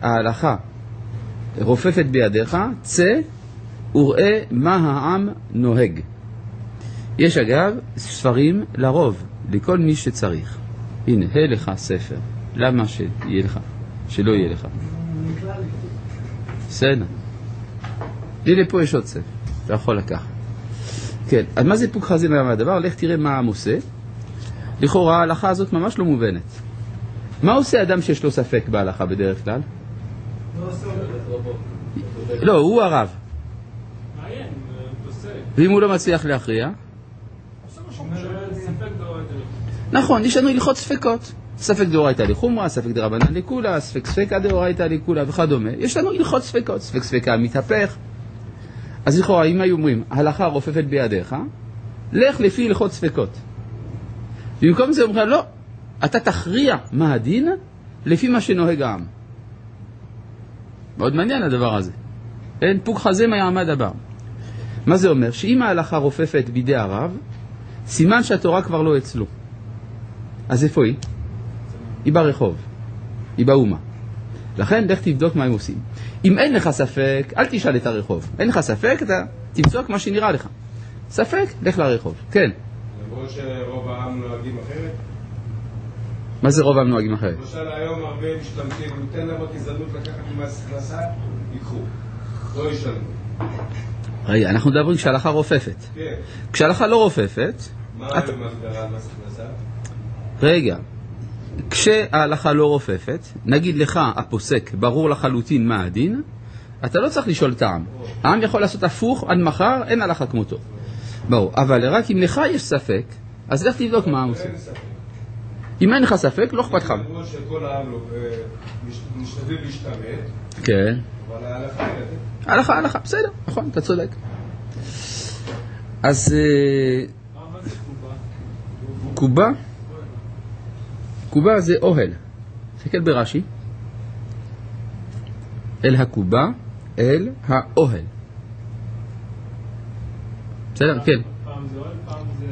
ההלכה רופפת בידיך, צא וראה מה העם נוהג. יש אגב ספרים לרוב, לכל מי שצריך. הנה, לך ספר. למה שיהיה לך? שלא יהיה לך. בסדר. הנה פה יש עוד ספר. אתה יכול לקחת. כן, אז מה זה פוק חזי מהדבר? לך תראה מה העם עושה. לכאורה ההלכה הזאת ממש לא מובנת. מה עושה אדם שיש לו ספק בהלכה בדרך כלל? לא, הוא הרב. ואם הוא לא מצליח להכריע? נכון, יש לנו הלכות ספקות. ספק דאורייתא לחומרא, ספק דרבנן לכולה, ספק ספקא דאורייתא לכולה וכדומה. יש לנו הלכות ספקות, ספק ספקא מתהפך. אז לכאורה, אם היו אומרים, ההלכה רופפת בידיך, לך לפי הלכות ספקות. במקום זה אומרים, לא, אתה תכריע מה הדין לפי מה שנוהג העם. מאוד מעניין הדבר הזה. אין פוק חזה מה יעמד דבר. מה זה אומר? שאם ההלכה רופפת בידי הרב, סימן שהתורה כבר לא אצלו. אז איפה היא? היא ברחוב. היא באומה. לכן לך תבדוק מה הם עושים. אם אין לך ספק, אל תשאל את הרחוב. אין לך ספק, אתה תבדוק מה שנראה לך. ספק, לך לרחוב. כן. למרות שרוב העם נוהגים אחרת? מה זה רוב העם נוהגים אחרת? למשל היום הרבה משתמשים, ניתן להם הזדמנות לקחת ממס הכנסה, ייקחו. לא ישלמו. רגע, אנחנו מדברים כשההלכה רופפת. כן. כשההלכה לא רופפת... מה היום מסגרה על מס הכנסה? רגע. כשההלכה לא רופפת, נגיד לך הפוסק, ברור לחלוטין מה הדין, אתה לא צריך לשאול את העם. העם יכול לעשות הפוך, עד מחר אין הלכה כמותו. ברור, אבל רק אם לך יש ספק, אז לך תבדוק מה העם עושה. אם אין לך ספק, לא אכפת לך. למרות שכל העם משתדל להשתמט, כן. אבל ההלכה... הלכה, בסדר, נכון, אתה צודק. אז... מה זה קובה? קובה? קובה זה אוהל. תסתכל ברש"י. אל הקובה, אל האוהל. בסדר? כן. פעם זה אוהל, פעם זה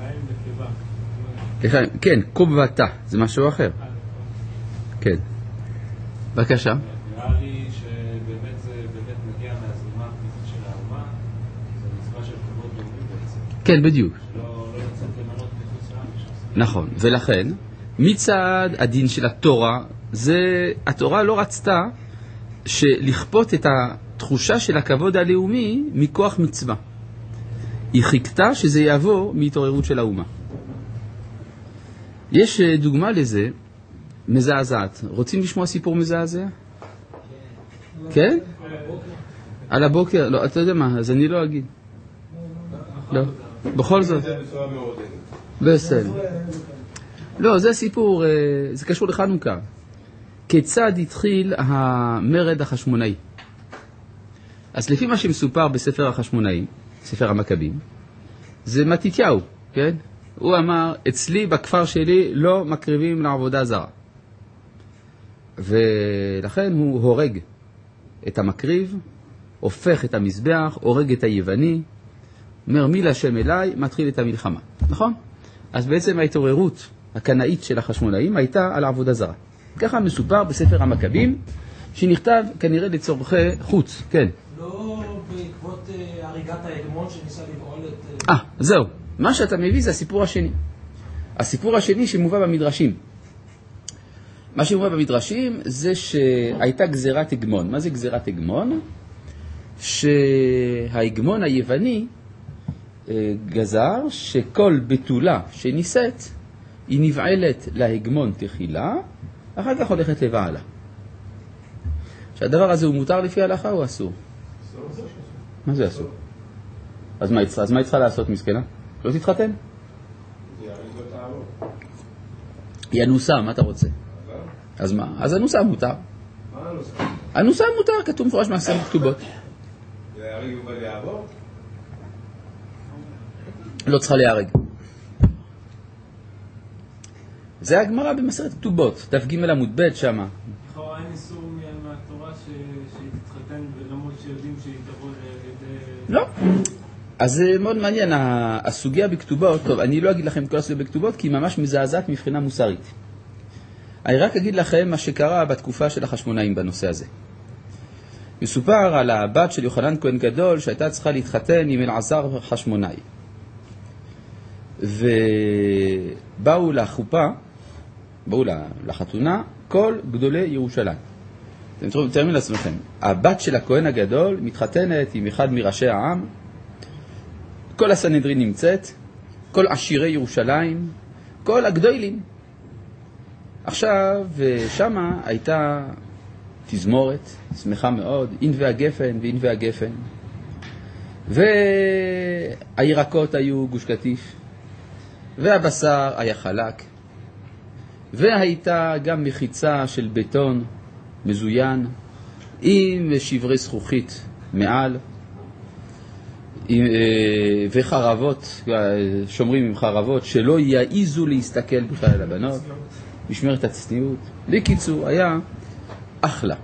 לחיים וקיבה. כן, קובתה, זה משהו אחר. כן. בבקשה. נראה לי שבאמת זה מגיע מהזרימה הפנימית של האומה, זה מצווה של כבוד לאומי בעצם. כן, בדיוק. שלא לצאת למנות מחוץ לעם. נכון, ולכן מצד הדין של התורה, התורה לא רצתה לכפות את התחושה של הכבוד הלאומי מכוח מצווה. היא חיכתה שזה יבוא מהתעוררות של האומה. יש דוגמה לזה מזעזעת. רוצים לשמוע סיפור מזעזע? כן? על הבוקר? לא, אתה יודע מה, אז אני לא אגיד. לא, בכל זאת. בסדר. לא, זה סיפור, זה קשור לחנוכה. כיצד התחיל המרד החשמונאי? אז לפי מה שמסופר בספר החשמונאי, ספר המכבים, זה מתתיהו, כן? הוא אמר, אצלי בכפר שלי לא מקריבים לעבודה זרה. ולכן הוא הורג את המקריב, הופך את המזבח, הורג את היווני, אומר מי להשם אליי, מתחיל את המלחמה. נכון? אז בעצם ההתעוררות הקנאית של החשמונאים הייתה על העבודה זרה. ככה מסופר בספר המכבים, שנכתב כנראה לצורכי חוץ. כן. לא בעקבות הריגת ההגמון שניסה לבעול את... זהו. מה שאתה מביא זה הסיפור השני. הסיפור השני שמובא במדרשים. מה שמובא במדרשים זה שהייתה גזירת הגמון. מה זה גזירת הגמון? שההגמון היווני גזר שכל בתולה שניסית היא נבעלת להגמון תחילה, אחר כך הולכת לבעלה. שהדבר הזה הוא מותר לפי ההלכה או אסור? מה זה אסור? אז מה היא צריכה לעשות מסכנה? לא תתחתן? היא אנוסה, מה אתה רוצה? אז מה? אז אנוסה מותר. מה הנוסע? אנוסה מותר, כתוב מפורש מעשה בכתובות. להרג ולעבור? לא צריכה להיהרג. זה הגמרא במסכת כתובות, ת"ג עמוד ב' שמה. לכאורה אין איסור מהתורה שהיא תתחתן ולמרות שיודעים שהיא תבוא לידי... לא. אז זה מאוד מעניין, הסוגיה בכתובות, טוב, אני לא אגיד לכם כל הסוגיה בכתובות, כי היא ממש מזעזעת מבחינה מוסרית. אני רק אגיד לכם מה שקרה בתקופה של החשמונאים בנושא הזה. מסופר על הבת של יוחנן כהן גדול שהייתה צריכה להתחתן עם אלעזר חשמונאי. ובאו לחופה, באו לחתונה, כל גדולי ירושלים. אתם תראו לעצמכם, הבת של הכהן הגדול מתחתנת עם אחד מראשי העם, כל הסנהדרין נמצאת, כל עשירי ירושלים, כל הגדולים. עכשיו, שמה הייתה תזמורת, שמחה מאוד, ענבי הגפן וענבי הגפן. והירקות היו גוש קטיף, והבשר היה חלק, והייתה גם מחיצה של בטון מזוין, עם שברי זכוכית מעל, וחרבות, שומרים עם חרבות, שלא יעיזו להסתכל בכלל על הבנות, משמרת הצניעות. בקיצור, היה אחלה.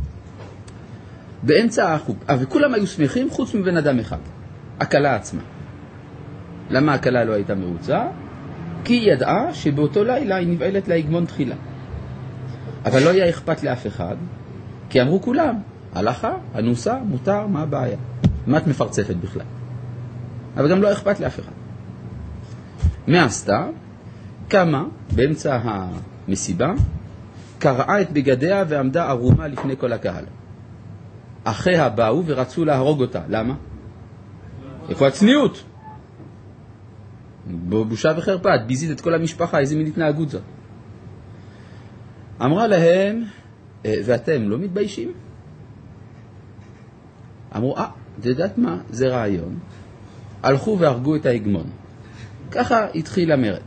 באמצע החופה, וכולם היו שמחים חוץ מבן אדם אחד, הכלה עצמה. למה הכלה לא הייתה מרוצה? כי היא ידעה שבאותו לילה היא נבעלת להגמון תחילה. אבל לא היה אכפת לאף אחד, כי אמרו כולם, הלכה, הנוסה, מותר, מה הבעיה? מה את מפרצפת בכלל? אבל גם לא אכפת לאף אחד. מה עשתה? קמה באמצע המסיבה, קרעה את בגדיה ועמדה ערומה לפני כל הקהל. אחיה באו ורצו להרוג אותה. למה? איפה הצניעות? בושה וחרפה, את ביזית את כל המשפחה, איזה מין התנהגות זאת. אמרה להם, ואתם לא מתביישים? אמרו, את יודעת מה? זה רעיון. הלכו והרגו את ההגמון. ככה התחיל המרד.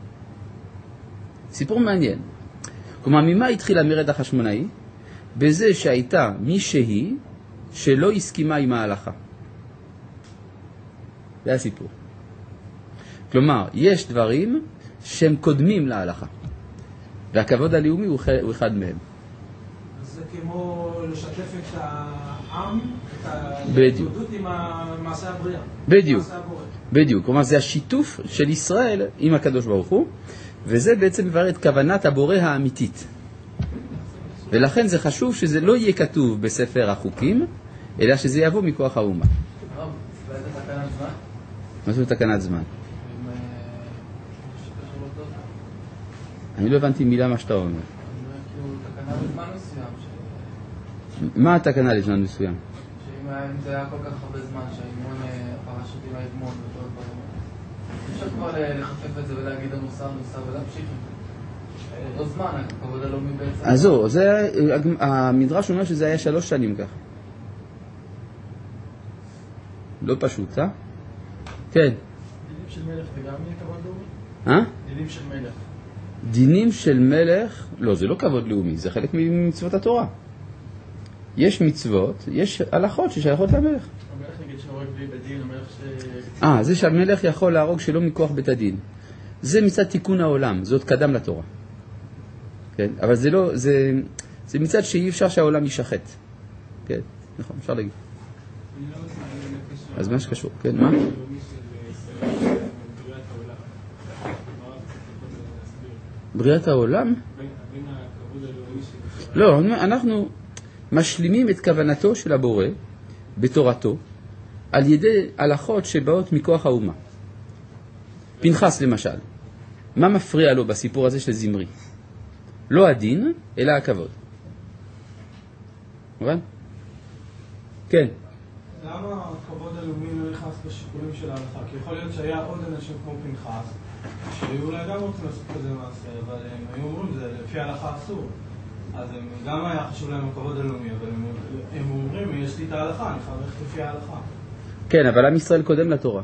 סיפור מעניין. כלומר, ממה התחיל המרד החשמונאי? בזה שהייתה מישהי שלא הסכימה עם ההלכה. זה הסיפור. כלומר, יש דברים שהם קודמים להלכה. והכבוד הלאומי הוא אחד מהם. זה כמו לשתף את העם, את ההתמודדות עם מעשה הבריאה. בדיוק. בדיוק. כלומר, זה השיתוף של ישראל עם הקדוש ברוך הוא, וזה בעצם מבאר את כוונת הבורא האמיתית. ולכן זה חשוב שזה לא יהיה כתוב בספר החוקים, אלא שזה יבוא מכוח האומה. באיזה תקנת זמן? מה זה תקנת זמן? אני לא הבנתי מילה מה שאתה אומר. תקנה בזמן מסוים. מה התקנה לזמן מסוים? שאם זה היה כל כך הרבה זמן, שהאימון פרשת עם האימון וכל דברים. אפשר כבר לחפף את זה ולהגיד הנוסה ולהמשיך. לא זמן, הכבוד הלאומי בעצם. אז זהו, המדרש אומר שזה היה 3 שנים כך. לא פשוט, אה? כן. דינים של מלך זה גם כבוד לאומי? דינים של מלך. דינים של מלך, לא, זה לא כבוד לאומי, זה חלק ממצוות התורה. יש מצוות, יש הלכות ששייכות למלך. המלך נגיד שהורג בלי בדין, המלך זה שהמלך יכול להרוג שלא מכוח בית הדין. זה מצד תיקון העולם, זאת קדם לתורה. כן? אבל זה לא, זה מצד שאי אפשר שהעולם יישחט. כן, נכון, אפשר להגיד. אז מה שקשור, כן, מה? בריאת העולם? לא, אנחנו משלימים את כוונתו של הבורא בתורתו על ידי הלכות שבאות מכוח האומה. פנחס למשל, מה מפריע לו בסיפור הזה של זמרי? לא הדין, אלא הכבוד. מובן? כן. למה הכבוד הלאומי לא נכנס בשיקולים של ההלכה? כי יכול להיות שהיה עוד אנשים כמו פנחס, שהיו אולי גם רוצים לעשות כזה מעשה, אבל הם היו אומרים, זה לפי ההלכה אסור. אז הם גם היה חשוב להם הכבוד הלאומי, אבל הם אומרים, יש לי את ההלכה, אני חייב ללכת לפי ההלכה. כן, אבל עם ישראל קודם לתורה.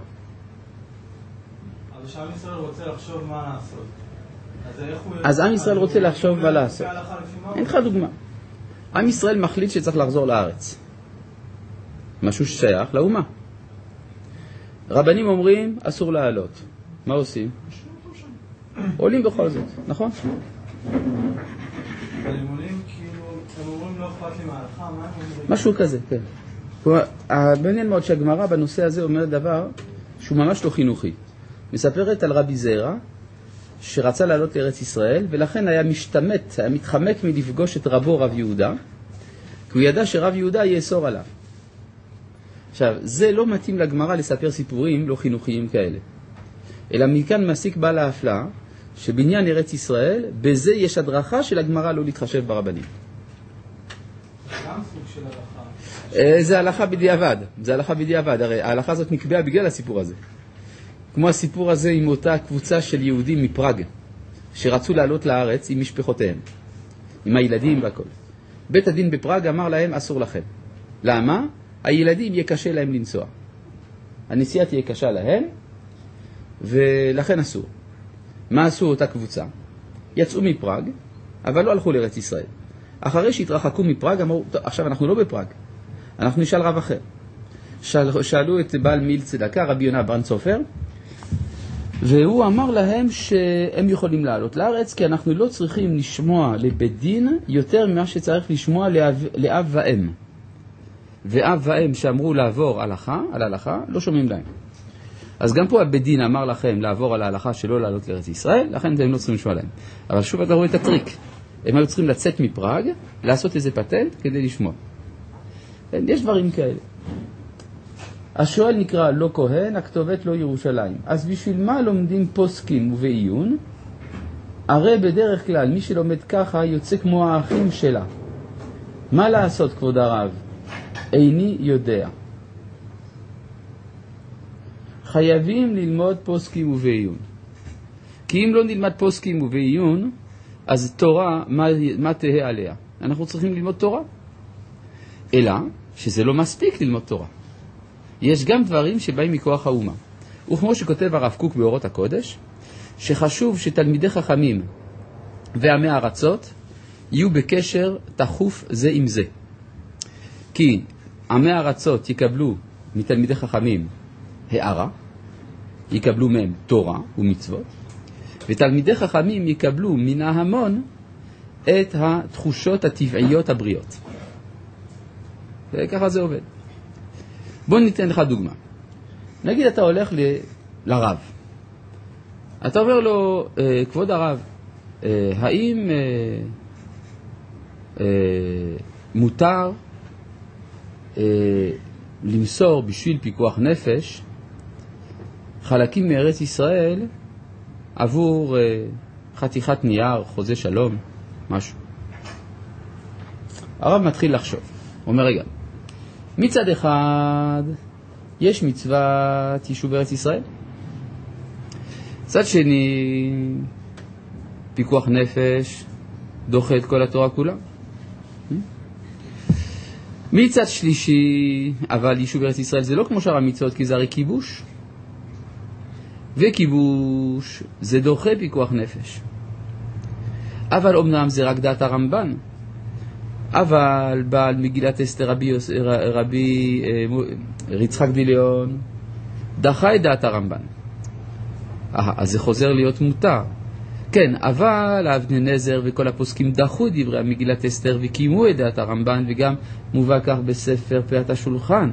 אבל שעם ישראל רוצה לחשוב מה לעשות. אז עם ישראל רוצה לחשוב מה לעשות. אין לך דוגמה. עם ישראל מחליט שצריך לחזור לארץ. משהו ששייך לאומה. רבנים אומרים, אסור לעלות. מה עושים? עולים בכל זאת, נכון? אבל הם עולים כאילו, הם אומרים לא אכפת לי מההלכה, מה הם אומרים? משהו כזה, כן. מעניין מאוד שהגמרא בנושא הזה אומרת דבר שהוא ממש לא חינוכי. מספרת על רבי זרע שרצה לעלות לארץ ישראל, ולכן היה מתחמק מלפגוש את רבו רב יהודה, כי הוא ידע שרב יהודה יאסור עליו. עכשיו, זה לא מתאים לגמרא לספר סיפורים לא חינוכיים כאלה. אלא מכאן מסיק בעל ההפלאה, שבעניין ארץ ישראל, בזה יש הדרכה של הגמרא לא להתחשב ברבנים. גם סוג של הלכה. זה הלכה בדיעבד. זה הלכה בדיעבד. הרי ההלכה הזאת נקבעה בגלל הסיפור הזה. כמו הסיפור הזה עם אותה קבוצה של יהודים מפראג, שרצו לעלות לארץ עם משפחותיהם, עם הילדים והכל. בית הדין בפראג אמר להם אסור לכם. למה? הילדים יהיה קשה להם לנסוע. הנסיעה תהיה קשה להם, ולכן אסור. מה עשו אותה קבוצה? יצאו מפראג, אבל לא הלכו לארץ ישראל. אחרי שהתרחקו מפראג, אמרו, עכשיו אנחנו לא בפראג, אנחנו נשאל רב אחר. שאלו את בעל מיל צדקה, רבי יונה ברן צופר, והוא אמר להם שהם יכולים לעלות לארץ, כי אנחנו לא צריכים לשמוע לבית דין יותר ממה שצריך לשמוע לאב ואם. ואב ואם שאמרו לעבור על ההלכה, לא שומעים להם. אז גם פה הבית דין אמר לכם לעבור על ההלכה שלא לעלות לארץ ישראל, לכן אתם לא צריכים לשמוע להם. אבל שוב אתה רואה את הטריק. הם היו צריכים לצאת מפראג, לעשות איזה פטנט כדי לשמוע. יש דברים כאלה. השואל נקרא לא כהן, הכתובת לא ירושלים. אז בשביל מה לומדים פוסקים ובעיון? הרי בדרך כלל מי שלומד ככה יוצא כמו האחים שלה. מה לעשות כבוד הרב? איני יודע. חייבים ללמוד פוסקים ובעיון. כי אם לא נלמד פוסקים ובעיון, אז תורה, מה תהיה עליה? אנחנו צריכים ללמוד תורה. אלא שזה לא מספיק ללמוד תורה. יש גם דברים שבאים מכוח האומה. וכמו שכותב הרב קוק באורות הקודש, שחשוב שתלמידי חכמים ועמי ארצות יהיו בקשר תחוף זה עם זה. כי עמי ארצות יקבלו מתלמידי חכמים הערה, יקבלו מהם תורה ומצוות, ותלמידי חכמים יקבלו מן ההמון את התחושות הטבעיות הבריאות. וככה זה עובד. בוא ניתן לך דוגמה. נגיד אתה הולך לרב. אתה אומר לו, כבוד הרב, האם מותר למסור בשביל פיקוח נפש חלקים מארץ ישראל עבור חתיכת נייר, חוזה שלום, משהו. הרב מתחיל לחשוב. הוא אומר, רגע, מצד אחד יש מצוות יישוב ארץ ישראל. מצד שני, פיקוח נפש דוחה את כל התורה כולה. מצד שלישי, אבל יישוב ארץ ישראל זה לא כמו שאר המצוות, כי זה הרי כיבוש. וכיבוש זה דוחה פיקוח נפש. אבל אמנם זה רק דעת הרמב"ן. אבל בעל מגילת אסתר רבי יצחק דיליון דחה את דעת הרמב"ן. אז זה חוזר להיות מותר. כן, אבל אבני נזר וכל הפוסקים דחו דברי המגילת אסתר וקיימו את דעת הרמב"ן, וגם מובא כך בספר פאת השולחן.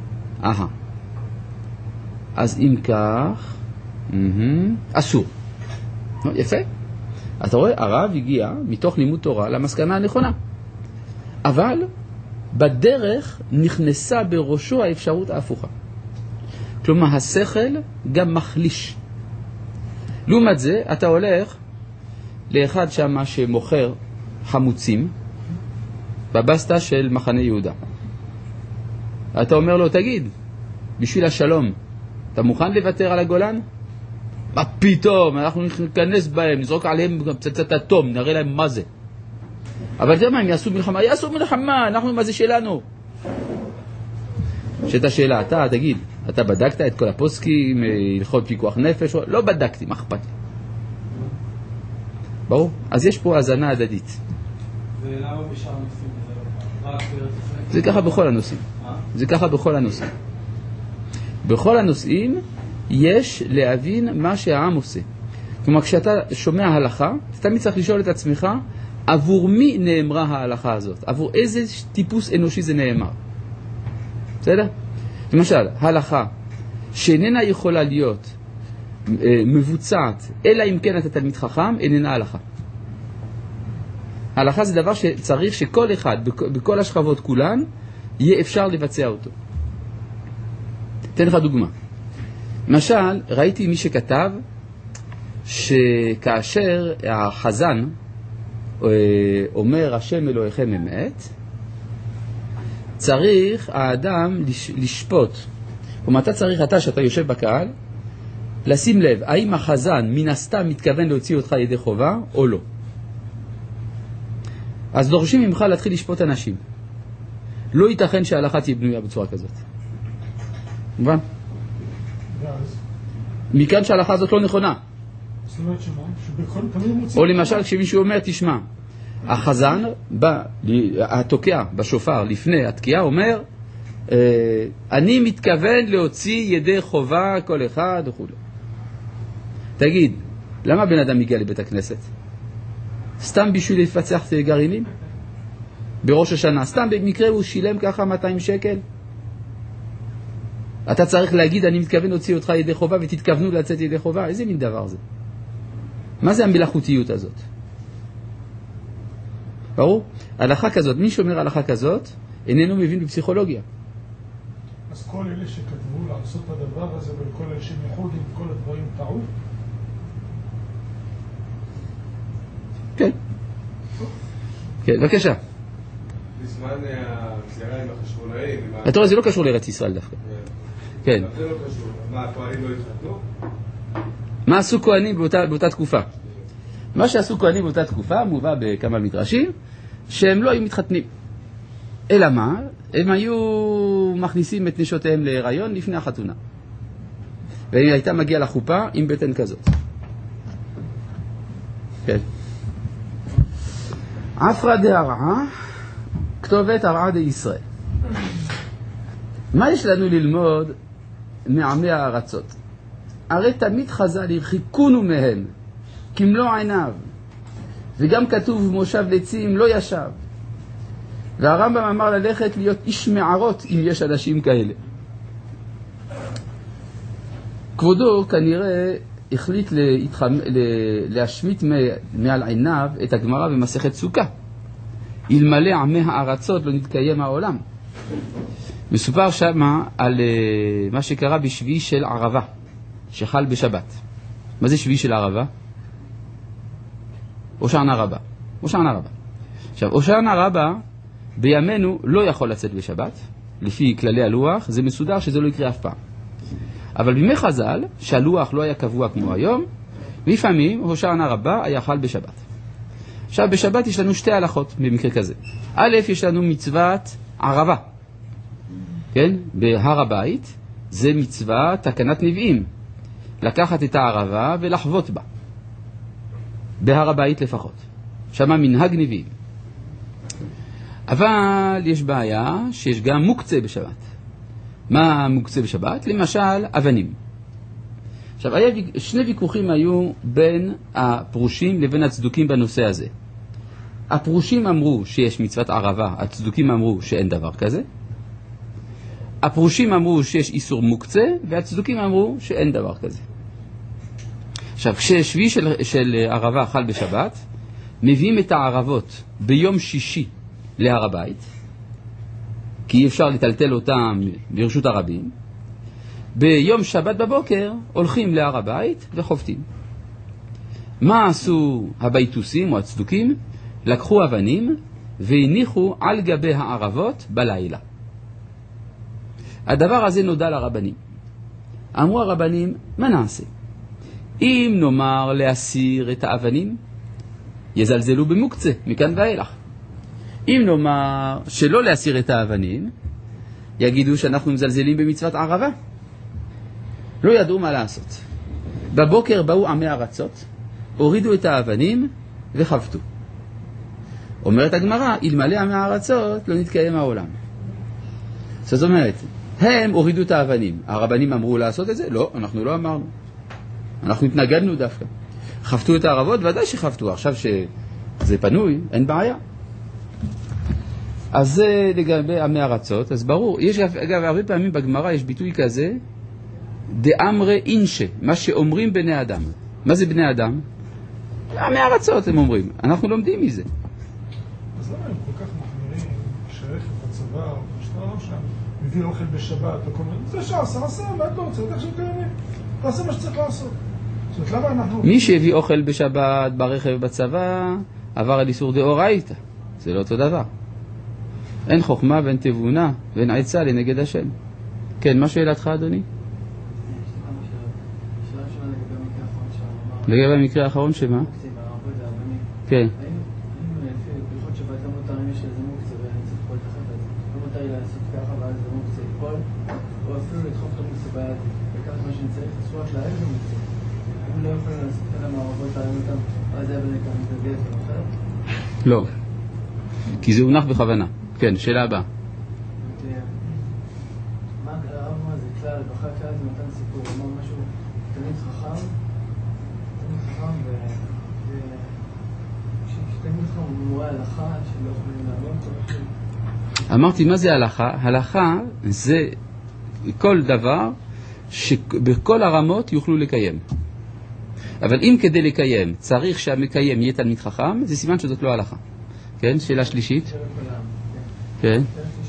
אז אם כך, אסור. יפה. אתה רואה, הרב הגיע מתוך לימוד תורה למסקנה הנכונה. אבל בדרך נכנסה בראשו האפשרות ההפוכה. כלומר, השכל גם מחליש. לעומת זה, אתה הולך לאחד שמה שמוכר חמוצים בבסטה של מחנה יהודה. אתה אומר לו, תגיד, בשביל השלום, אתה מוכן לוותר על הגולן? מה פתאום? אנחנו ניכנס בהם, נזרוק עליהם פצצת אטום, נראה להם מה זה. אבל זה מה, הם יעשו מלחמה? יעשו מלחמה, אנחנו מה זה שלנו? שאתה שאלה, אתה תגיד, אתה בדקת את כל הפוסקים, הלכות פיקוח נפש? לא בדקתי, מה אכפת לי? ברור? אז יש פה הזנה הדדית. ולמה בשאר הנושאים זה לא רק זה ככה בכל הנושאים. זה ככה בכל הנושאים. בכל הנושאים יש להבין מה שהעם עושה. כלומר, כשאתה שומע הלכה, אתה תמיד צריך לשאול את עצמך, עבור מי נאמרה ההלכה הזאת? עבור איזה טיפוס אנושי זה נאמר? בסדר? למשל, הלכה שאיננה יכולה להיות מבוצעת, אלא אם כן אתה תלמיד חכם, איננה הלכה. ההלכה זה דבר שצריך שכל אחד, בכל השכבות כולן, יהיה אפשר לבצע אותו. אתן לך דוגמה. למשל, ראיתי מי שכתב שכאשר החזן אומר השם אלוהיכם אמת, צריך האדם לשפוט. כלומר, אתה שאתה יושב בקהל, לשים לב, האם החזן מן הסתם מתכוון להוציא אותך ידי חובה או לא. אז דורשים ממך להתחיל לשפוט אנשים. לא ייתכן שההלכה תהיה בנויה בצורה כזאת. מובן? מכאן שההלכה הזאת לא נכונה. זאת אומרת שמה? או למשל כשמישהו אומר, תשמע, החזן, התוקע בשופר לפני התקיעה אומר, אני מתכוון להוציא ידי חובה כל אחד וכו'. תגיד, למה בן אדם מגיע לבית הכנסת? סתם בשביל לפצח גרעינים? בראש השנה, סתם במקרה הוא שילם ככה 200 שקל? אתה צריך להגיד, אני מתכוון להוציא אותך ידי חובה ותתכוונו לצאת ידי חובה? איזה מין דבר זה? מה זה המלאכותיות הזאת? ברור? הלכה כזאת, מי שאומר הלכה כזאת, איננו מבין בפסיכולוגיה. אז כל אלה שכתבו לעשות את הדבר הזה וכל אלה שמחוגים כל הדברים טעו? כן. כן, בבקשה. בזמן הגזירה עם החשמונאים... אתה רואה, זה לא קשור לארץ ישראל דווקא. כן. זה לא קשור. מה, הכהנים לא התחתנו? מה עשו כהנים באותה תקופה? מה שעשו כהנים באותה תקופה, מובא בכמה מדרשים, שהם לא היו מתחתנים. אלא מה? הם היו מכניסים את נשותיהם להיריון לפני החתונה. והיא הייתה מגיעה לחופה עם בטן כזאת. כן. עפרא דהרעה, כתובת הרעה דישראל. מה יש לנו ללמוד מעמי הארצות? הרי תמיד חז"ל הרחיקונו מהם, כמלוא עיניו. וגם כתוב מושב לצים לא ישב. והרמב"ם אמר ללכת להיות איש מערות אם יש אנשים כאלה. כבודו כנראה החליט להשמיט מעל עיניו את הגמרא במסכת סוכה. אלמלא עמי הארצות לא נתקיים העולם. מסופר שמה על מה שקרה בשביעי של ערבה, שחל בשבת. מה זה שביעי של ערבה? הושענא רבה. הושענא רבה. עכשיו, הושענא רבה בימינו לא יכול לצאת בשבת, לפי כללי הלוח, זה מסודר שזה לא יקרה אף פעם. אבל בימי חז"ל, שהלוח לא היה קבוע כמו היום, לפעמים הושענא רבה היה חל בשבת. עכשיו, בשבת יש לנו שתי הלכות במקרה כזה. א', יש לנו מצוות ערבה. כן? בהר הבית זה מצווה תקנת נביאים. לקחת את הערבה ולחוות בה. בהר הבית לפחות. שמה מנהג נביאים. אבל יש בעיה שיש גם מוקצה בשבת. מה מוקצה בשבת? למשל, אבנים. עכשיו, שני ויכוחים היו בין הפרושים לבין הצדוקים בנושא הזה. הפרושים אמרו שיש מצוות ערבה, הצדוקים אמרו שאין דבר כזה. הפרושים אמרו שיש איסור מוקצה, והצדוקים אמרו שאין דבר כזה. עכשיו, כששביעי של ערבה חל בשבת, מביאים את הערבות ביום שישי להר הבית, כי אי אפשר לטלטל אותם ברשות הרבים. ביום שבת בבוקר הולכים להר הבית וחופטים. מה עשו הביתוסים או הצדוקים? לקחו אבנים והניחו על גבי הערבות בלילה. הדבר הזה נודע לרבנים. אמרו הרבנים, מה נעשה? אם נאמר להסיר את האבנים, יזלזלו במוקצה, מכאן ואילך. אם נאמר שלא להסיר את האבנים, יגידו שאנחנו מזלזלים במצוות ערבה. לא ידעו מה לעשות. בבוקר באו עמי ארצות, הורידו את האבנים וחבטו. אומרת הגמרא, אלמלא עמי הארצות לא נתקיים העולם. זאת אומרת, הם הורידו את האבנים. הרבנים אמרו לעשות את זה? לא, אנחנו לא אמרנו. אנחנו התנגדנו דווקא. חפטו את הערבות, ודאי שחפטו. עכשיו שזה פנוי, אין בעיה. אז זה לגבי עמי ארצות, אז ברור. יש, אגב, הרבה פעמים בגמרא יש ביטוי כזה, דאמרי אינשה, מה שאומרים בני אדם. מה זה בני אדם? מהארצות הם אומרים, אנחנו לומדים מזה. אז למה הם כל כך מחמירים שרכב בצבא, או משטרה שם, מביא אוכל בשבת, או כל מיני, זה שעשה, מה אתה רוצה, איך שאתה קיימים? תעשה מה שצריך לעשות. זאת אומרת, למה אנחנו... מי שהביא אוכל בשבת, ברכב בצבא, עבר על איסור דאורייתא. זה לא אותו דבר. אין חוכמה ואין תבונה ואין עצה לנגד השם. כן, מה שאלתך, אדוני? לגבי המקרה האחרון שמה? כן. לא, כי זה הונח בכוונה. כן, שאלה הבאה. מה זה כלל? בחר כלל זה מתן סיפור, אמר משהו תלמיד חכם כשתלמיד חכם הוא מורה הלכה שלא יכולים לעלות. אמרתי, מה זה הלכה? הלכה זה כל דבר שבכל הרמות יוכלו לקיים. אבל אם כדי לקיים צריך שהמקיים יהיה תלמיד חכם, זה סימן שזאת לא הלכה. כן, שאלה שלישית. כן.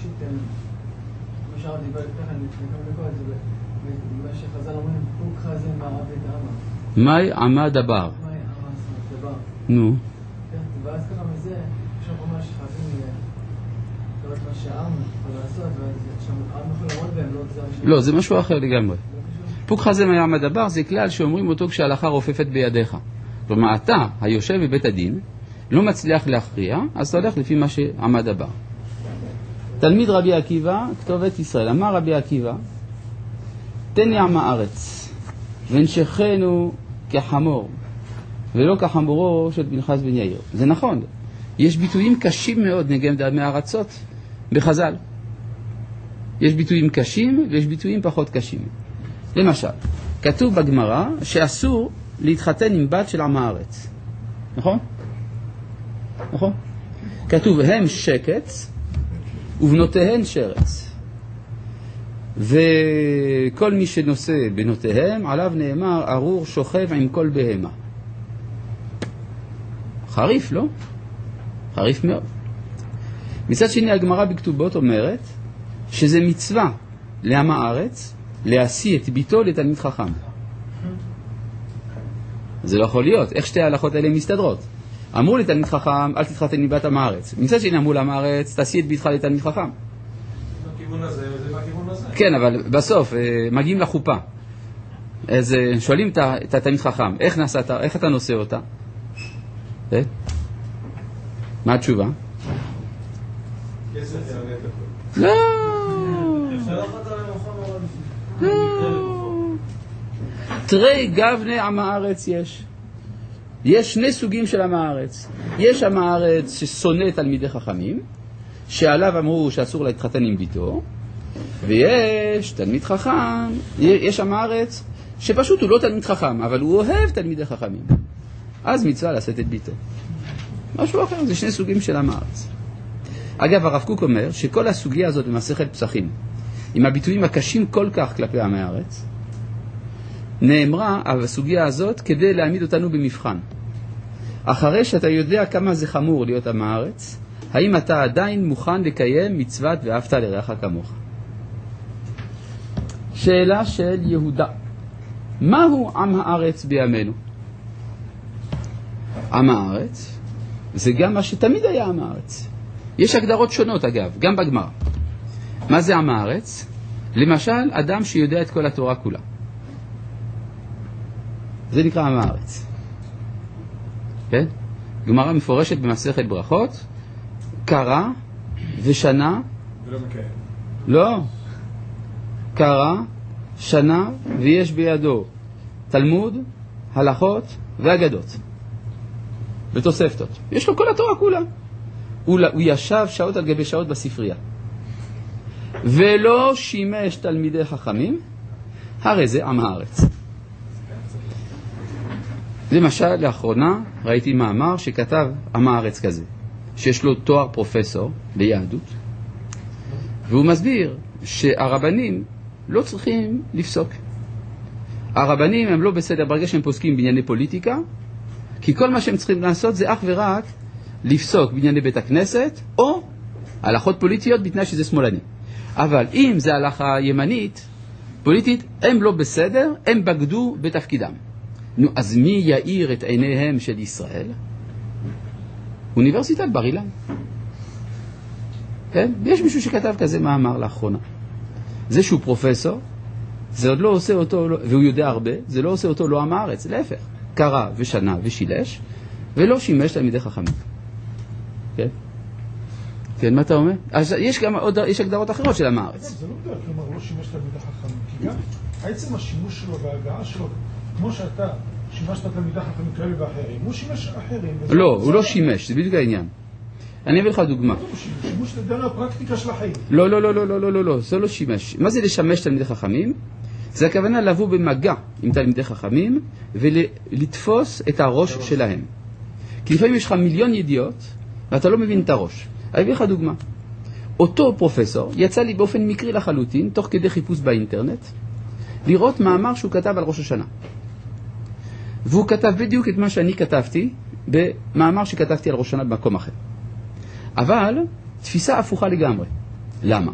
מאי עמה דבר. נו. ואז ככה מזה, יש שם ממש חייבים לראות מה שהעם יכול לעשות, ואז העם יכול לעמוד בהם, לא, זה משהו אחר לגמרי. פוק חזם היה עמה דבר, זה כלל שאומרים אותו כשההלכה רופפת בידיך. כלומר, אתה, היושב בבית הדין, לא מצליח להכריע, אז אתה הולך לפי מה שעמה דבר. תלמיד רבי עקיבא, כתובת ישראל, אמר רבי עקיבא, תן לי עם הארץ, ונשכנו כחמור, ולא כחמורו של פנחס בן יאיר. זה נכון, יש ביטויים קשים מאוד נגד מהארצות בחז"ל. יש ביטויים קשים ויש ביטויים פחות קשים. למשל, כתוב בגמרא שאסור להתחתן עם בת של עם הארץ. נכון? נכון? כתוב הם שקץ ובנותיהן שרץ. וכל מי שנושא בנותיהם עליו נאמר ארור שוכב עם כל בהמה. חריף, לא? חריף מאוד. מצד שני הגמרא בכתובות אומרת שזה מצווה לעם הארץ להשיא את ביתו לתלמיד חכם. זה לא יכול להיות. איך שתי ההלכות האלה מסתדרות? אמרו לתלמיד חכם אל תתחתן עם בת עם הארץ. מצד שני אמרו לעם הארץ תשיא את ביתך לתלמיד חכם. בכיוון הזה וזה בכיוון הזה. כן, אבל בסוף מגיעים לחופה. אז שואלים את התלמיד חכם, איך אתה נושא אותה? מה התשובה? כסף יענה את הכל. לא. תרי גבני עם הארץ יש. יש שני סוגים של עם הארץ. יש עם הארץ ששונא תלמידי חכמים, שעליו אמרו שאסור להתחתן עם ביתו, ויש תלמיד חכם, יש עם הארץ שפשוט הוא לא תלמיד חכם, אבל הוא אוהב תלמידי חכמים. אז מצווה לשאת את ביתו. משהו אחר, זה שני סוגים של עם הארץ. אגב, הרב קוק אומר שכל הסוגיה הזאת במסכת פסחים, עם הביטויים הקשים כל כך כלפי עם הארץ, נאמרה הסוגיה הזאת כדי להעמיד אותנו במבחן. אחרי שאתה יודע כמה זה חמור להיות עם הארץ, האם אתה עדיין מוכן לקיים מצוות ואהבת לרעך כמוך? שאלה של יהודה. מהו עם הארץ בימינו? עם הארץ זה גם מה שתמיד היה עם הארץ. יש הגדרות שונות אגב, גם בגמרא. מה זה עם הארץ? למשל, אדם שיודע את כל התורה כולה. זה נקרא עם הארץ. כן? גמרא מפורשת במסכת ברכות, קרא ושנה. ולא מקיים. לא. קרא, שנה, ויש בידו תלמוד, הלכות ואגדות. ותוספתות. יש לו כל התורה כולה. הוא ישב שעות על גבי שעות בספרייה. ולא שימש תלמידי חכמים, הרי זה עם הארץ. למשל, לאחרונה ראיתי מאמר שכתב עם הארץ כזה, שיש לו תואר פרופסור ביהדות, והוא מסביר שהרבנים לא צריכים לפסוק. הרבנים הם לא בסדר ברגע שהם פוסקים בענייני פוליטיקה, כי כל מה שהם צריכים לעשות זה אך ורק לפסוק בענייני בית הכנסת, או הלכות פוליטיות בתנאי שזה שמאלני. אבל אם זה הלכה ימנית, פוליטית, הם לא בסדר, הם בגדו בתפקידם. נו, אז מי יאיר את עיניהם של ישראל? אוניברסיטת בר אילן. כן? יש מישהו שכתב כזה מאמר לאחרונה. זה שהוא פרופסור, זה עוד לא עושה אותו, והוא יודע הרבה, זה לא עושה אותו לא עם הארץ, להפך. קרא ושנה ושילש, ולא שימש תלמידי חכמים. כן? כן, מה אתה אומר? אז יש גם עוד, יש הגדרות אחרות של עם הארץ. זה לא יודע, כלומר, לא שימש תלמידי חכמים, כי גם עצם השימוש שלו וההגעה שלו, כמו שאתה שימשת תלמידי חכמים כאלה ואחרים, הוא שימש אחרים. לא, הוא לא שימש, זה בדיוק העניין. אני אביא לך דוגמה. שימוש לדרך הפרקטיקה של החיים. לא, זה לא שימש. מה זה לשמש תלמידי חכמים? זה הכוונה לבוא במגע עם תלמידי חכמים ולתפוס את הראש שלהם. כי לפעמים יש לך מיליון ידיעות ואתה לא מבין את הראש. אני אביא לך דוגמה. אותו פרופסור יצא לי באופן מקרי לחלוטין, תוך כדי חיפוש באינטרנט, לראות מאמר שהוא כתב על ראש השנה. והוא כתב בדיוק את מה שאני כתבתי במאמר שכתבתי על ראש השנה במקום אחר. אבל תפיסה הפוכה לגמרי. למה?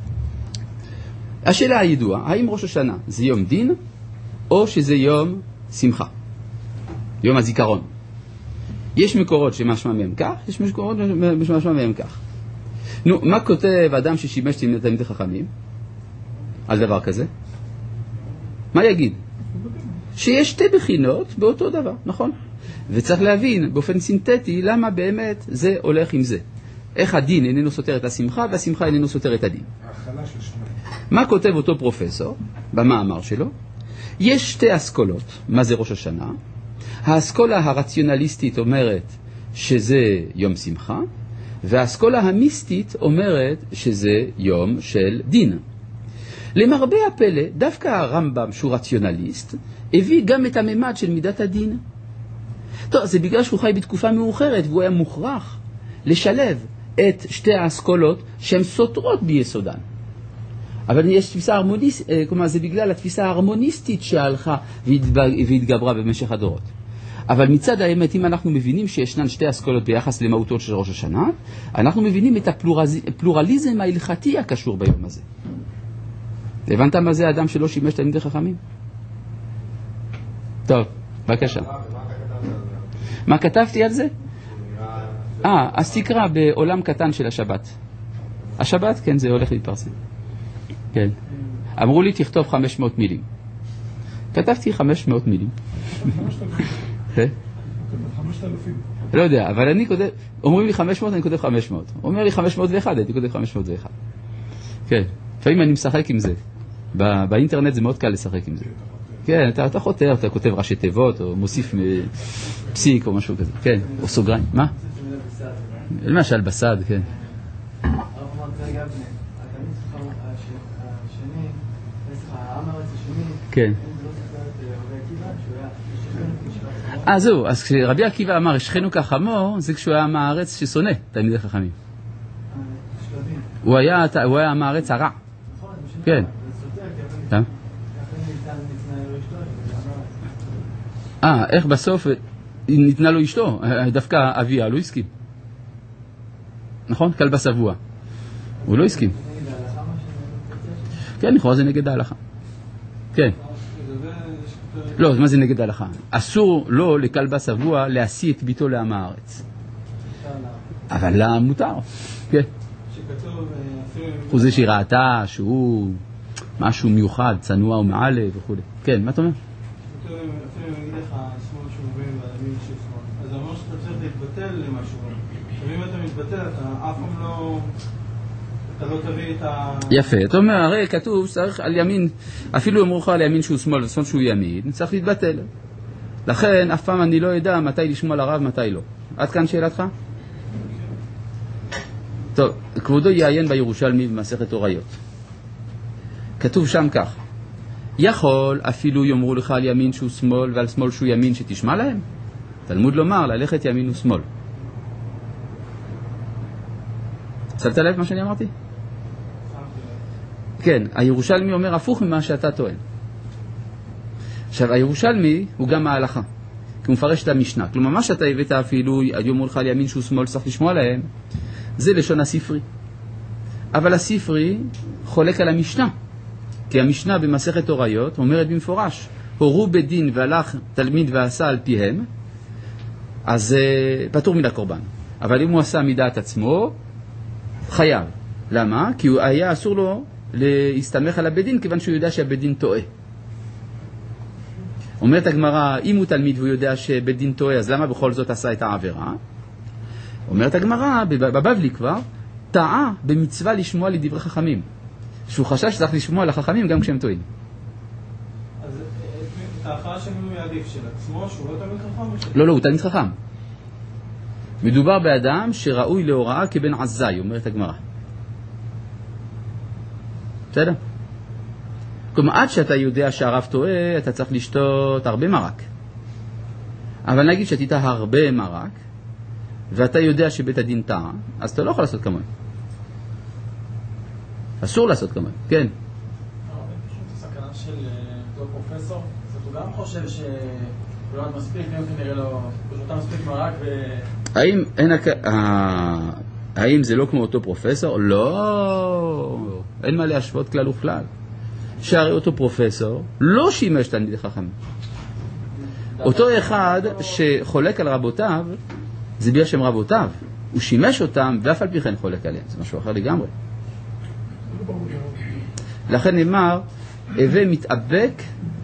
השאלה הידועה, האם ראש השנה זה יום דין או שזה יום שמחה? יום הזיכרון. יש מקורות שמשמע מהם כך, יש מקורות שמשמע מהם כך. נו, מה כותב אדם ששימש תלמידי חכמים על דבר כזה? מה יגיד? שיש שתי בחינות באותו דבר, נכון? וצריך להבין באופן סינתטי למה באמת זה הולך עם זה. איך הדין איננו סותר את השמחה והשמחה איננו סותר את הדין. מה כותב אותו פרופסור במאמר שלו? יש שתי אסכולות. מה זה ראש השנה? האסכולה הרציונליסטית אומרת שזה יום שמחה, והאסכולה המיסטית אומרת שזה יום של דין. למרבה הפלא, דווקא הרמב"ם שהוא רציונליסט, הביא גם את הממד של מידת הדין. טוב, זה בגלל שהוא חי בתקופה מאוחרת, והוא היה מוכרח לשלב את שתי האסכולות שהן סותרות ביסודן. אבל יש תפיסה הרמוניסטית, כלומר זה בגלל התפיסה ההרמוניסטית שהלכה והתגברה במשך הדורות. אבל מצד האמת, אם אנחנו מבינים שישנן שתי אסכולות ביחס למהותו של ראש השנה, אנחנו מבינים את הפלורליזם ההלכתי הקשור ביום הזה. הבנת מה זה האדם שלא שימש תלמידי חכמים? טוב, בבקשה. מה כתבתי על זה? אז תקרא בעולם קטן של השבת. השבת, כן, זה הולך להתפרסם. כן. אמרו לי, תכתוב 500 מילים. כתבתי 500 מילים. 5,000. לא יודע, אבל אני כותב, אומרים לי 500, אני כותב 500. אומר לי 501, הייתי כותב 501. כן, לפעמים אני משחק עם זה. באינטרנט זה מאוד קל לשחק עם זה. כן, אתה חותר, אתה כותב ראשי תיבות, או מוסיף פסיק או משהו כזה. כן, או סוגריים. מה? למשל בסד, כן. כן. זהו, אז כשרבי עקיבא אמר השכנו כחמור, זה כשהוא היה מהארץ ששונא תלמידי חכמים. הוא היה מהארץ הרע. כן. איך בסוף ניתנה לו אשתו? דווקא אביה לא הסכים. נכון? כלבה שבוע. הוא לא הסכים. כן, לכאורה זה נגד ההלכה. כן. לא, מה זה נגד ההלכה? אסור לו לכלבה שבוע להשיא את ביתו לעם הארץ. אבל לה מותר. כן. זה שהיא ראתה שהוא משהו מיוחד, צנוע ומעלה וכו'. כן, מה אתה אומר? אפילו אני אגיד לך שמאל שומרים ועלמים של שמאל. אז זה אומר שאתה צריך להתבטל למשהו. אם אתה מתבטל, אתה אף פעם לא... אתה לא תביא את ה... יפה, אתה אומר, הרי כתוב צריך על ימין, אפילו אמרו לך על ימין שהוא שמאל ושמאל שהוא ימין, צריך להתבטל. לכן אף פעם אני לא יודע מתי לשמוע לרב, מתי לא. עד כאן שאלתך? טוב, כבודו יעיין בירושלמי במסכת הוריות. כתוב שם כך, יכול אפילו יאמרו לך על ימין שהוא שמאל ועל שמאל שהוא ימין שתשמע להם? תלמוד לומר, ללכת ימין ושמאל. שמת לב מה שאני אמרתי? כן, הירושלמי אומר הפוך ממה שאתה טוען. עכשיו, הירושלמי הוא גם ההלכה, כי הוא מפרש את המשנה. כלומר, מה שאתה הבאת אפילו, עד יאמרו לך על ימין שהוא שמאל, צריך לשמוע להם, זה לשון הספרי. אבל הספרי חולק על המשנה, כי המשנה במסכת הוריות אומרת במפורש, הורו בדין והלך תלמיד ועשה על פיהם, אז פטור מן הקורבן. אבל אם הוא עשה מדעת עצמו, חייב. למה? כי הוא היה אסור לו להסתמך על הבדין, כיוון שהוא יודע שהבדין טועה. אומרת הגמרא, אם הוא תלמיד והוא יודע שבדין טועה, אז למה בכל זאת עשה את העבירה? אומרת הגמרא, בבבלי כבר, טעה במצווה לשמוע לדברי חכמים. שהוא חשש שצריך לשמוע לחכמים גם כשהם טועים. אז את ההכרעה של מי הוא יעדיף, של עצמו, שהוא לא תלמיד חכם? לא, הוא תלמיד חכם. מדובר באדם שראוי להוראה כבן עזאי, אומרת הגמרא. בסדר? כלומר, עד שאתה יודע שהרב טועה, אתה צריך לשתות הרבה מרק. אבל נגיד שתית הרבה מרק, ואתה יודע שבית הדין טעה, אז אתה לא יכול לעשות כמוהם. אסור לעשות כמוהם, כן. פשוט הסכנה של אותו פרופסור, אז הוא גם חושב שכולם מספיק, הם כנראה לא, פשוט מספיק מרק האם זה לא כמו אותו פרופסור? לא, אין מה להשוות כלל וכלל. שהרי אותו פרופסור לא שימש תלמידי חכמים. אותו אחד שחולק על רבותיו, זה בגלל שהם רבותיו. הוא שימש אותם ואף על פי כן חולק עליהם. זה משהו אחר לגמרי. לכן נאמר, הווה מתאבק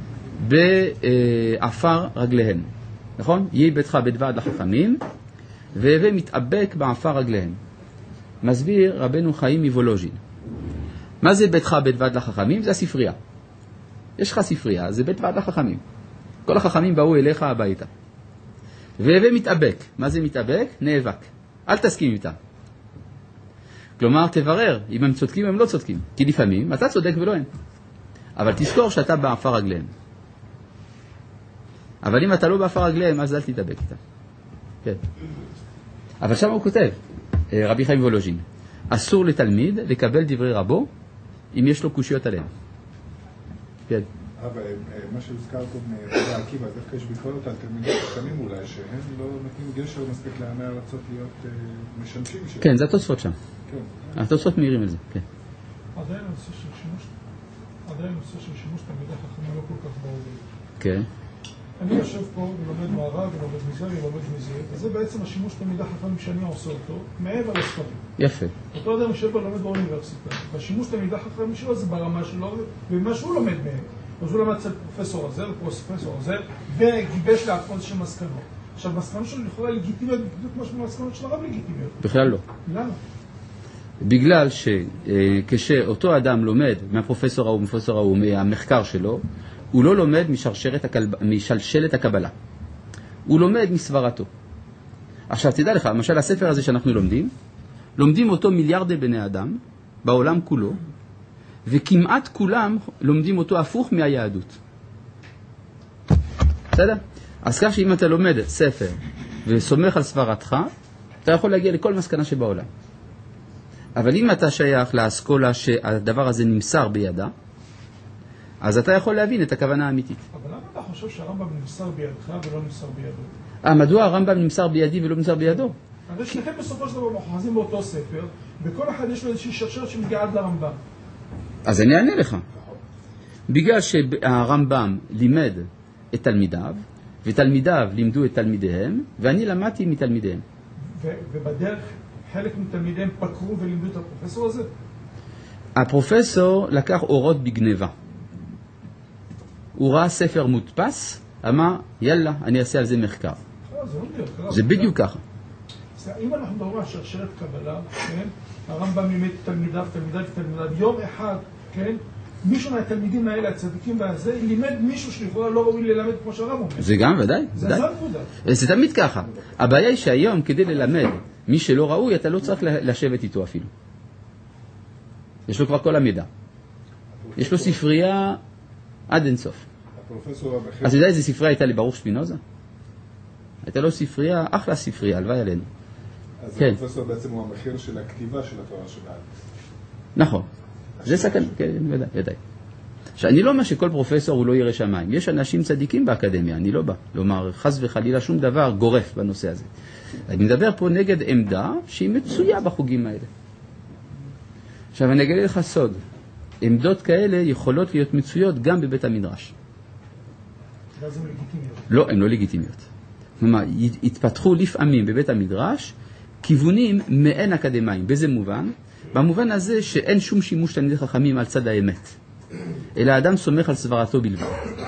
בעפר רגליהם. נכון? יהי ביתך בית ועד לחכמים, והווה מתאבק בעפר רגליהם. מסביר רבנו חיים מוולוז'ין. מה זה ביתך בית ועד לחכמים? זה הספרייה. יש לך ספרייה, זה בית ועד לחכמים. כל החכמים באו אליך הביתה. והווה מתאבק. מה זה מתאבק? נאבק. אל תסכים איתם. כלומר, תברר אם הם צודקים או הם לא צודקים. כי לפעמים אתה צודק ולא הם. אבל תזכור שאתה בעפר רגליהם. אבל אם אתה לא בעפר רגליהם, אז אל תתאבק איתם. כן. אבל שם הוא כותב, רבי חיים וולוז'ין, אסור לתלמיד לקבל דברי רבו אם יש לו קושיות עליהם. כן. אבל מה שהוזכר פה מרבי עקיבא, דווקא יש ביקורת על תלמידים קטנים אולי, שהם לא נותנים גשר מספיק לעמי ארצות להיות משמשים. כן, זה התוספות שם. כן. התוספות מהירים על זה, כן. עדיין הנושא של שימוש תלמידי חכמים לא כל כך ברור. כן. אני יושב פה ולומד מערב ולומד מזה ולומד מזה, וזה בעצם השימוש תלמידי חכמים שאני עושה אותו, מעבר לספרים. יפה. אותו אדם יושב ולומד באוניברסיטה, והשימוש תלמידי חכמים שלו זה ברמה שלו, ומה שהוא לומד מהם. אז הוא למד אצל פרופסור הזה ופרופסור הזה, וגיבש לעצמו איזושהי מסקנות. עכשיו, מסקנות שלו יכולה לגיטימיות, בדיוק כמו שמסקנות של הרב לגיטימיות. בכלל לא. למה? בגלל שכשאותו אדם לומד מהפרופסור ההוא, מפרופסור ההוא, מהמחקר שלו, הוא לא לומד משלשלת הקבלה. הוא לומד מסברתו. עכשיו, תדע לך, למשל הספר הזה שאנחנו לומדים אותו מיליארדי בני אדם, בעולם כולו, וכמעט כולם לומדים אותו הפוך מהיהדות. בסדר? אז כך שאם אתה לומד ספר וסומך על סברתך, אתה יכול להגיע לכל מסקנה שבעולם. אבל אם אתה שייך לאסכולה שהדבר הזה נמסר בידה, אז אתה יכול להבין את הכוונה האמיתית. אבל למה אתה חושב שהרמב"ם נמסר בידך ולא נמסר בידו? מדוע הרמב"ם נמסר בידי ולא נמסר בידו? הרי שניכם בסופו של דבר מחזים באותו ספר, וכל אחד יש לו איזושהי שרשרת שמגיעה עד לרמב"ם. אז אני אענה לך. בגלל שהרמב"ם לימד את תלמידיו, ותלמידיו לימדו את תלמידיהם, ואני למדתי מתלמידיהם. ובדרך חלק מתלמידיהם פקרו ולימדו את הפרופסור הזה? הפרופסור לקח אורות בגניבה. הוא ראה ספר מודפס, אמר, יאללה, אני אעשה על זה מחקר. זה בדיוק ככה. אם אנחנו מדברים על שרשרת קבלה, כן? הרמב"ם לימד תלמידיו, יום אחד, כן? מישהו מהתלמידים האלה, הצדיקים והזה, לימד מישהו שלכאורה לא ראוי ללמד כמו שהרב אומר. זה גם, ודאי. זה תמיד ככה. הבעיה היא שהיום, כדי ללמד מי שלא ראוי, אתה לא צריך לשבת איתו אפילו. יש לו כבר כל המידע. יש לו ספרייה עד אינסוף. אז אתה יודע איזה ספרייה הייתה לברוך שפינוזה? הייתה לו ספרייה, אחלה ספרייה, הלוואי עלינו. אז הפרופסור בעצם הוא המחיר של הכתיבה של התורה שבעל. נכון. זה סכן, כן, ודאי. עכשיו, אני לא אומר שכל פרופסור הוא לא ירא שמיים. יש אנשים צדיקים באקדמיה, אני לא בא לומר חס וחלילה שום דבר גורף בנושא הזה. אני מדבר פה נגד עמדה שהיא מצויה בחוגים האלה. עכשיו, אני אגלה לך סוד. עמדות כאלה יכולות להיות מצויות גם בבית המדרש. ואז הן לגיטימיות. לא, הן לא לגיטימיות. כלומר, התפתחו לפעמים בבית המדרש כיוונים מעין אקדמיים. באיזה מובן? במובן הזה שאין שום שימוש תלמידי חכמים על צד האמת. אלא האדם סומך על סברתו בלבד.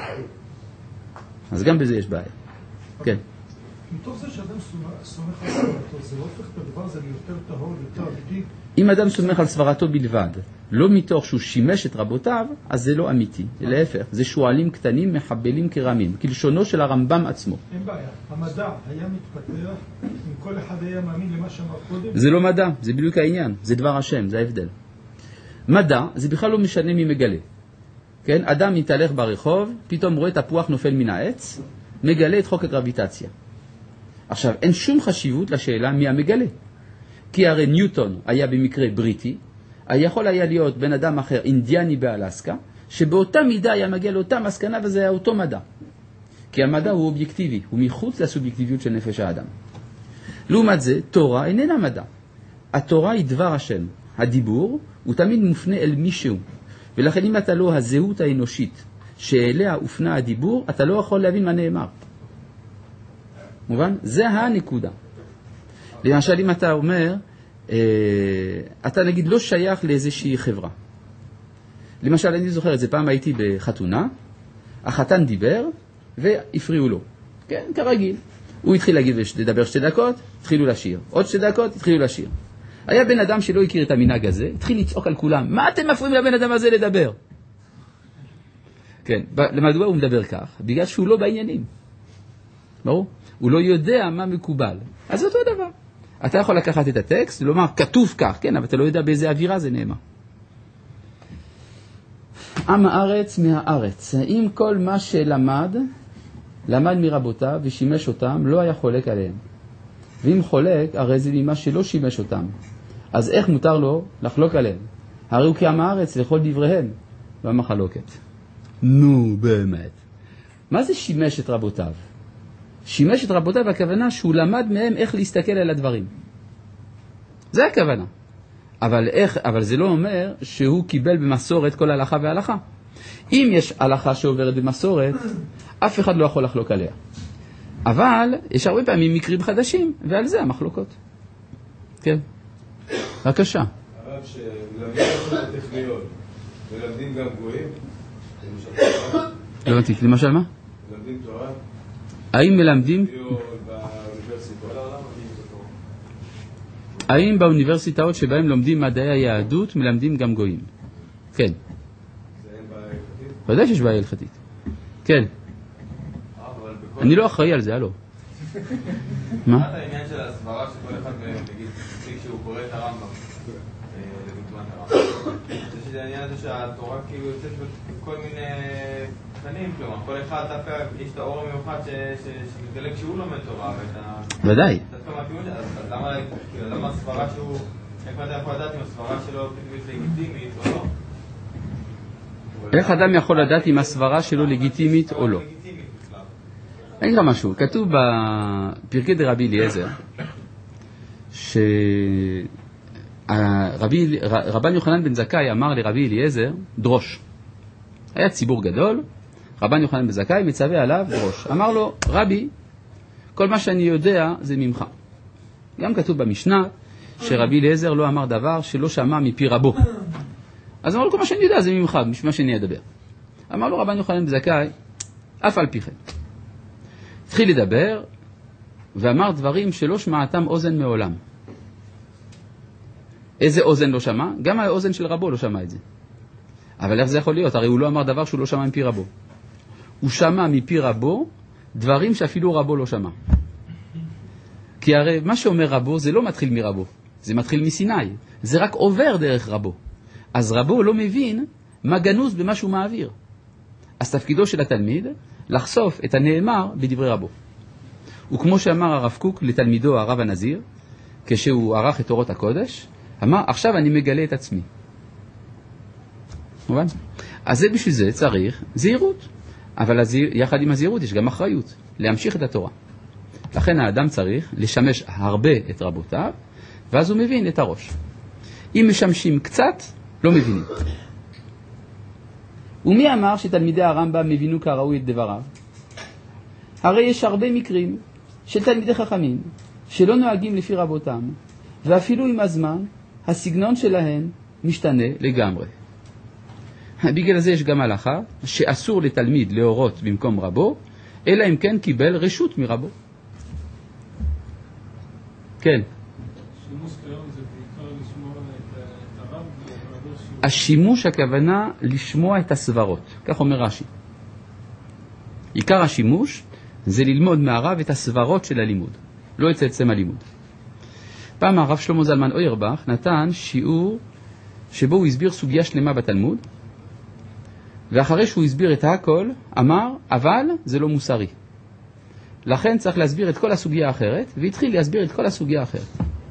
אז גם בזה יש בעיה. כן. מתוך זה שאדם סומך על סברתו, זה לא הופך את הדבר הזה ליותר טהור, יותר אמיתי. אם אדם סומך על סברתו בלבד, לא מתוך שהוא שימש את רבותיו, אז זה לא אמיתי. להפך, זה שועלים קטנים מחבלים כרמים, כלשונו של הרמב"ם עצמו. אין בעיה. המדע היה מתפתח אם כל אחד היה מאמין למה שאמר קודם. זה לא מדע, זה בדיוק העניין, זה דבר השם, זה ההבדל. מדע, זה בכלל לא משנה מי מגלה. כן? אדם מתהלך ברחוב, פתאום רואה תפוח נופל מן העץ, מגלה את חוק הגרביטציה. עכשיו, אין שום חשיבות לשאלה מי המגלה. כי הרי ניוטון היה במקרה בריטי, יכול היה להיות בן אדם אחר, אינדיאני באלסקה, שבאותה מידה היה מגיע לאותה מסקנה וזה היה אותו מדע. כי המדע הוא אובייקטיבי, הוא מחוץ לסובייקטיביות של נפש האדם. לעומת זה, תורה איננה מדע. התורה היא דבר השם. הדיבור הוא תמיד מופנה אל מישהו. ולכן אם אתה לא הזהות האנושית שאליה הופנה הדיבור, אתה לא יכול להבין מה נאמר. מובן? זה הנקודה. למשל, אם אתה אומר, אתה נגיד לא שייך לאיזושהי חברה. למשל, אני זוכר את זה, פעם הייתי בחתונה, החתן דיבר והפריעו לו. כן, כרגיל. הוא התחיל לדבר 2 דקות, התחילו לשיר. עוד 2 דקות, התחילו לשיר. היה בן אדם שלא הכיר את המנהג הזה, התחיל לצעוק על כולם, מה אתם מפריעים לבן אדם הזה לדבר? כן, למדוע הוא מדבר כך? בגלל שהוא לא בעניינים. ברור? הוא לא יודע מה מקובל. אז זה אותו דבר. אתה יכול לקחת את הטקסט ולומר, כתוב כך, כן, אבל אתה לא יודע באיזה אווירה זה נאמר. עם הארץ מהארץ. אם כל מה שלמד, למד מרבותיו ושימש אותם, לא היה חולק עליהם. ואם חולק, הרי זה ממה שלא שימש אותם. אז איך מותר לו לחלוק עליהם? הרי הוא כעם הארץ לכל דבריהם במחלוקת. נו, באמת. מה זה שימש את רבותיו? שימש את רבותיו הכוונה שהוא למד מהם איך להסתכל על הדברים. זה הכוונה. אבל זה לא אומר שהוא קיבל במסורת כל הלכה והלכה. אם יש הלכה שעוברת במסורת, אף אחד לא יכול לחלוק עליה. אבל יש הרבה פעמים מקרים חדשים, ועל זה המחלוקות. כן. בבקשה. הרב שמלמדים בטכניון, מלמדים גם גויים? לא הבנתי, למשל מה? מלמדים תורה? האם מלמדים? האם באוניברסיטאות שבהם לומדים מדעי היהדות מלמדים גם גויים? כן. זה אין בעיה הלכתית? ודאי שיש בעיה הלכתית. כן. אני לא אחראי על זה, הלא. מה? מה העניין של הסברה שכל אחד נגיד כשהוא קורא את הרמב"ם, לדוגמת הרמב"ם? יש את העניין הזה שהתורה כאילו יוצאת בכל מיני תכנים, כלומר, כל אחד דווקא יש את האור המיוחד שמתגלה כשהוא לומד תורה, ודאי. אז למה הסברה שהוא, איך אתה יכול לדעת אם הסברה שלו לגיטימית או לא? איך אדם יכול לדעת אם הסברה שלו לגיטימית או לא? אני אגיד לך משהו, כתוב בפרקי דרבי אליעזר רבן יוחנן בן זכאי אמר לרבי אליעזר דרוש. היה ציבור גדול, רבן יוחנן בן זכאי מצווה עליו דרוש. אמר לו, רבי, כל מה שאני יודע זה ממך. גם כתוב במשנה שרבי אליעזר לא אמר דבר שלא שמע מפי רבו. אז אמר לו, כל מה שאני יודע זה ממך, משמע שאני אדבר. אמר לו רבן יוחנן בן זכאי, אף על פי כן. התחיל לדבר ואמר דברים שלא שמעתם אוזן מעולם. איזה אוזן לא שמע? גם האוזן של רבו לא שמע את זה. אבל איך זה יכול להיות? הרי הוא לא אמר דבר שהוא לא שמע מפי רבו. הוא שמע מפי רבו דברים שאפילו רבו לא שמע. כי הרי מה שאומר רבו זה לא מתחיל מרבו, זה מתחיל מסיני. זה רק עובר דרך רבו. אז רבו לא מבין מה גנוז במה שהוא מעביר. אז תפקידו של התלמיד לחשוף את הנאמר בדברי רבו. וכמו שאמר הרב קוק לתלמידו הרב הנזיר, כשהוא ערך את אורות הקודש, אמר, עכשיו אני מגלה את עצמי. מובן? אז זה בשביל זה צריך זהירות. אבל יחד עם הזהירות יש גם אחריות, להמשיך את התורה. לכן האדם צריך לשמש הרבה את רבותיו, ואז הוא מבין את הראש. אם משמשים קצת, לא מבינים. ומי אמר שתלמידי הרמב"ם מבינו כראוי את דבריו? הרי יש הרבה מקרים של תלמידי חכמים שלא נוהגים לפי רבותם, ואפילו עם הזמן הסגנון שלהם משתנה לגמרי. בגלל זה יש גם הלכה שאסור לתלמיד להורות במקום רבו, אלא אם כן קיבל רשות מרבו. כן. שימוש כיום זה בעיקר לשמוע את הרב ולעבר שיעור. השימוש הכוונה לשמוע את הסברות, כך אומר רש"י. עיקר השימוש זה ללמוד מהרב את הסברות של הלימוד, לא את עצם הלימוד. פעם הרב שלמה זלמן אוירבך נתן שיעור שבו הוא הסביר סוגיה שלמה בתלמוד, ואחרי שהוא הסביר את הכל, אמר, אבל זה לא מוסרי. לכן צריך להסביר את כל הסוגיה האחרת, והתחיל להסביר את כל הסוגיה האחרת.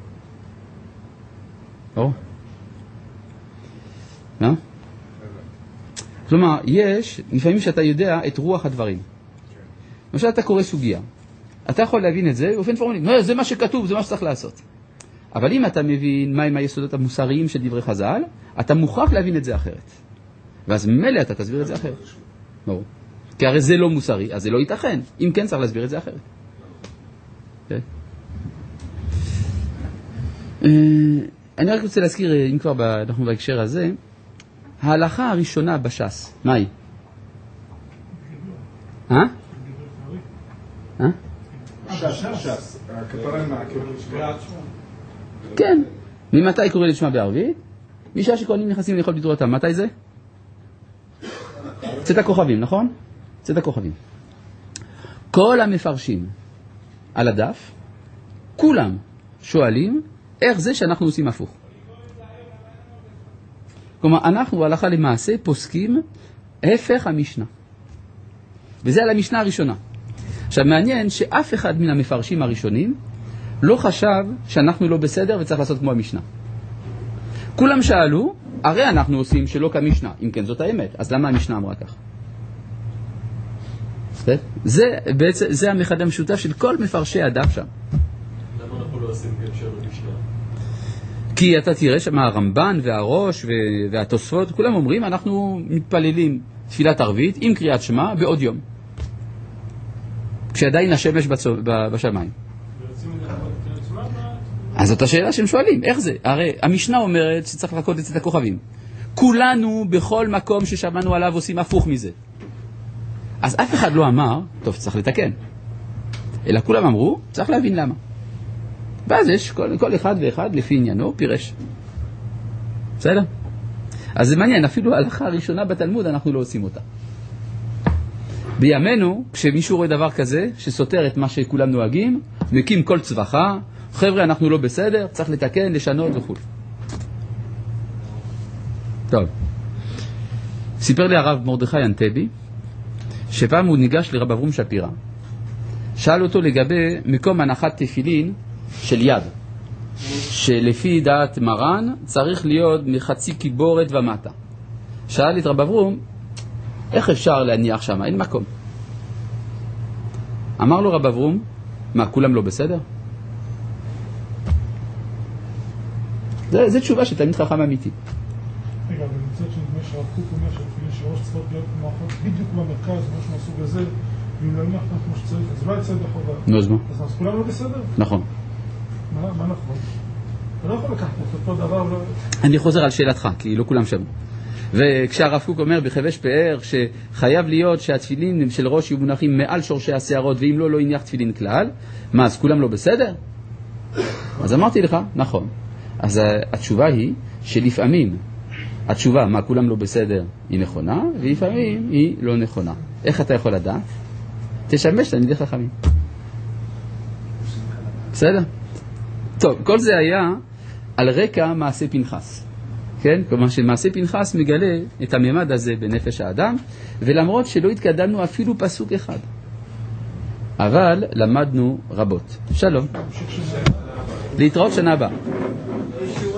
לא? כלומר, יש, לפעמים שאתה יודע את רוח הדברים. למשל, אתה קורא סוגיה. אתה יכול להבין את זה, באופן פורמלי, זה מה שכתוב, זה מה שצריך לעשות. אבל אם אתה מבין מהם היסודות המוסריים של דברי חז"ל, אתה מוכרח להבין את זה אחרת. ואז ממילא אתה תסביר את זה אחרת. ברור. כי הרי זה לא מוסרי, אז זה לא ייתכן. אם כן, צריך להסביר את זה אחרת. אני רק רוצה להזכיר, אם כבר אנחנו בהקשר הזה, ההלכה הראשונה בש"ס, מה היא? ש"ס, הכפרה מהכפרה. כן. ממתי קורא לשמה בערבית? משעה שכהנים נכנסים לאכול בתורתם. מתי זה? צאת הכוכבים, נכון? צאת הכוכבים. כל המפרשים על הדף, כולם שואלים איך זה שאנחנו עושים הפוך. כלומר, אנחנו הלכה למעשה פוסקים הפך המשנה. וזה על המשנה הראשונה. עכשיו, מעניין שאף אחד מן המפרשים הראשונים לא חשב שאנחנו לא בסדר וצריך לעשות כמו המשנה. כולם שאלו, הרי אנחנו עושים שלא כמשנה. אם כן, זאת האמת. אז למה המשנה אמרה כך? זה המחד המשותף של כל מפרשי הדף שם. למה אנחנו לא עושים בהקשר למשנה? כי אתה תראה שם הרמב"ן והראש והתוספות, כולם אומרים, אנחנו מתפללים תפילת ערבית עם קריאת שמע בעוד יום. כשעדיין השמש בשמיים. אז זאת השאלה שהם שואלים, איך זה? הרי המשנה אומרת שצריך לחכות את הכוכבים. כולנו בכל מקום ששמענו עליו עושים הפוך מזה. אז אף אחד לא אמר, טוב, צריך לתקן. אלא כולם אמרו, צריך להבין למה. ואז יש כל אחד ואחד לפי עניינו פירש. בסדר? אז זה מעניין, אפילו ההלכה הראשונה בתלמוד אנחנו לא עושים אותה. בימינו, כשמישהו רואה דבר כזה, שסותר את מה שכולם נוהגים, מקים כל צווחה, חבר'ה, אנחנו לא בסדר, צריך לתקן, לשנות וכו'. טוב. סיפר לי הרב מרדכי אנטבי, שפעם הוא ניגש לרב אברום שפירא. שאל אותו לגבי מקום הנחת תפילין של יד, שלפי דעת מרן צריך להיות מחצי קיבורת ומטה. שאל את רב אברום, איך אפשר להניח שם? אין מקום. אמר לו רב אברום, מה, כולם לא בסדר? זה תשובה של תלמיד חכם אמיתי. רגע, אבל מצד שנדמה שהרב קוק אומר שהתפילין שראש צריכות להיות מוערכות בדיוק במרכז, משהו מהסוג הזה, ואם לא ינחת כמו שצריך, אז לא יצא בחובה. נו, אז מה? אז כולם לא בסדר? נכון. מה נכון? אתה לא יכול לקחת את אותו דבר ולא... אני חוזר על שאלתך, כי לא כולם שמעו. וכשהרב קוק אומר בחבש פאר שחייב להיות שהתפילין של ראש יהיו מונחים מעל שורשי השערות, ואם לא, לא יניח תפילין כלל, מה, אז כולם לא בסדר? אז אמרתי לך, נכון. אז התשובה היא שלפעמים התשובה, מה, כולם לא בסדר, היא נכונה, ולפעמים היא לא נכונה. איך אתה יכול לדעת? תשמש תלמידי חכמים. בסדר? טוב, כל זה היה על רקע מעשה פנחס. כן? כלומר שמעשה פנחס מגלה את הממד הזה בנפש האדם, ולמרות שלא התקדמנו אפילו פסוק אחד. אבל למדנו רבות. שלום. להתראות שנה הבאה.